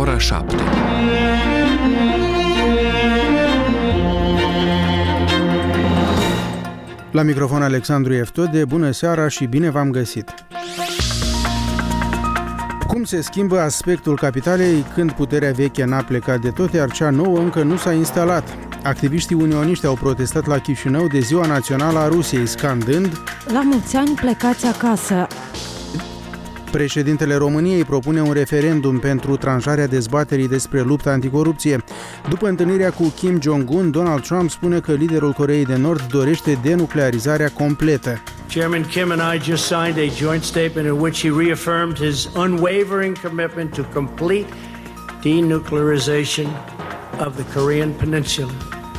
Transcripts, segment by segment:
ora 7. La microfon Alexandru Eftode, bună seara și bine v-am găsit! Cum se schimbă aspectul capitalei când puterea veche n-a plecat de tot, iar cea nouă încă nu s-a instalat? Activiștii unioniști au protestat la Chișinău de Ziua Națională a Rusiei, scandând: "La mulți ani, plecați acasă!" Președintele României propune un referendum pentru tranșarea dezbaterii despre lupta anticorupție. După întâlnirea cu Kim Jong-un, Donald Trump spune că liderul Coreei de Nord dorește denuclearizarea completă. Chairman Kim and I just signed a joint statement in which he reaffirmed his unwavering commitment to complete denuclearization of the Korean Peninsula.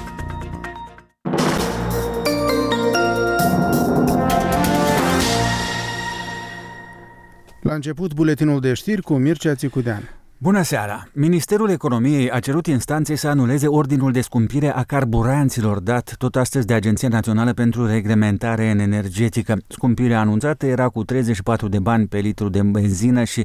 La început, buletinul de știri cu Mircea Țicudean. Bună seara! Ministerul Economiei a cerut instanței să anuleze ordinul de scumpire a carburanților dat tot astăzi de Agenția Națională pentru Reglementare Energetică. Scumpirea anunțată era cu 34 de bani pe litru de benzină și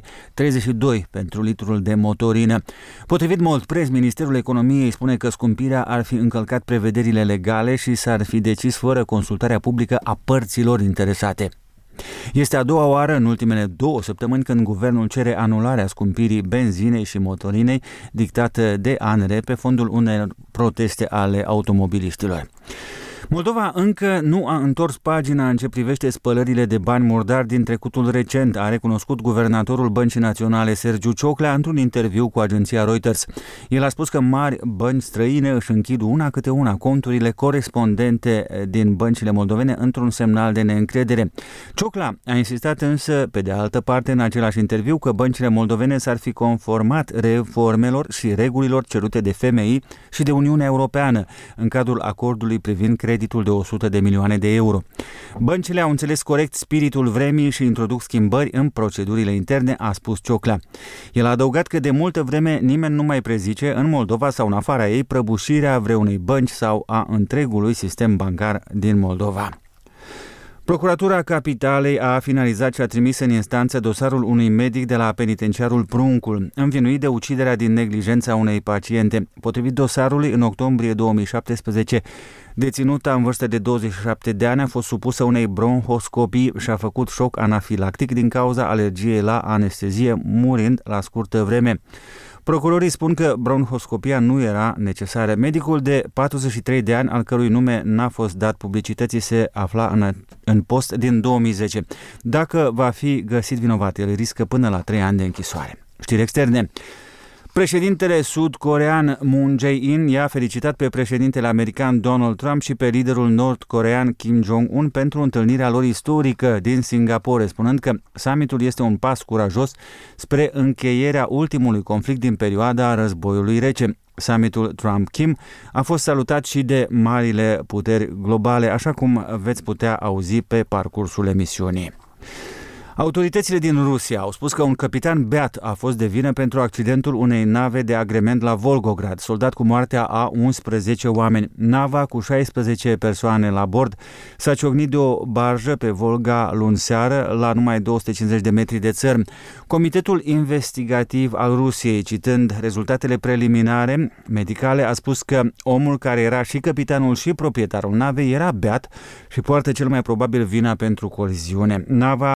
32 pentru litrul de motorină. Potrivit Moldpreț, Ministerul Economiei spune că scumpirea ar fi încălcat prevederile legale și s-ar fi decis fără consultarea publică a părților interesate. Este a doua oară în ultimele 2 săptămâni când guvernul cere anularea scumpirii benzinei și motorinei dictată de ANRE pe fondul unor proteste ale automobiliștilor. Moldova încă nu a întors pagina în ce privește spălările de bani murdari din trecutul recent, a recunoscut guvernatorul Băncii Naționale Sergiu Cioclea într-un interviu cu agenția Reuters. El a spus că mari bănci străine își închid una câte una conturile corespondente din băncile moldovene într-un semnal de neîncredere. Cioclea a insistat însă, pe de altă parte, în același interviu, că băncile moldovene s-ar fi conformat reformelor și regulilor cerute de FMI și de Uniunea Europeană în cadrul acordului privind creditul de 100 de milioane de euro. Băncile au înțeles corect spiritul vremii și introduc schimbări în procedurile interne, a spus Cioclea. El a adăugat că de multă vreme nimeni nu mai prezice în Moldova sau în afara ei prăbușirea vreunei bănci sau a întregului sistem bancar din Moldova. Procuratura Capitalei a finalizat și a trimis în instanță dosarul unui medic de la penitenciarul Pruncul, învinuit de uciderea din neglijența unei paciente. Potrivit dosarului, în octombrie 2017, deținuta în vârstă de 27 de ani a fost supusă unei bronhoscopii și a făcut șoc anafilactic din cauza alergiei la anestezie, murind la scurtă vreme. Procurorii spun că bronhoscopia nu era necesară. Medicul de 43 de ani, al cărui nume n-a fost dat publicității, se afla în post din 2010. Dacă va fi găsit vinovat, el riscă până la 3 ani de închisoare. Știri externe. Președintele sud-corean Moon Jae-in i-a felicitat pe președintele american Donald Trump și pe liderul nord-corean Kim Jong-un pentru întâlnirea lor istorică din Singapore, spunând că summitul este un pas curajos spre încheierea ultimului conflict din perioada războiului rece. Summitul Trump-Kim a fost salutat și de marile puteri globale, așa cum veți putea auzi pe parcursul emisiunii. Autoritățile din Rusia au spus că un capitan beat a fost de vină pentru accidentul unei nave de agrement la Volgograd, soldat cu moartea a 11 oameni. Nava cu 16 persoane la bord s-a ciocnit de o barjă pe Volga luni seară la numai 250 de metri de țărm. Comitetul investigativ al Rusiei, citând rezultatele preliminare medicale, a spus că omul care era și capitanul și proprietarul navei era beat și poartă cel mai probabil vina pentru coliziune. Nava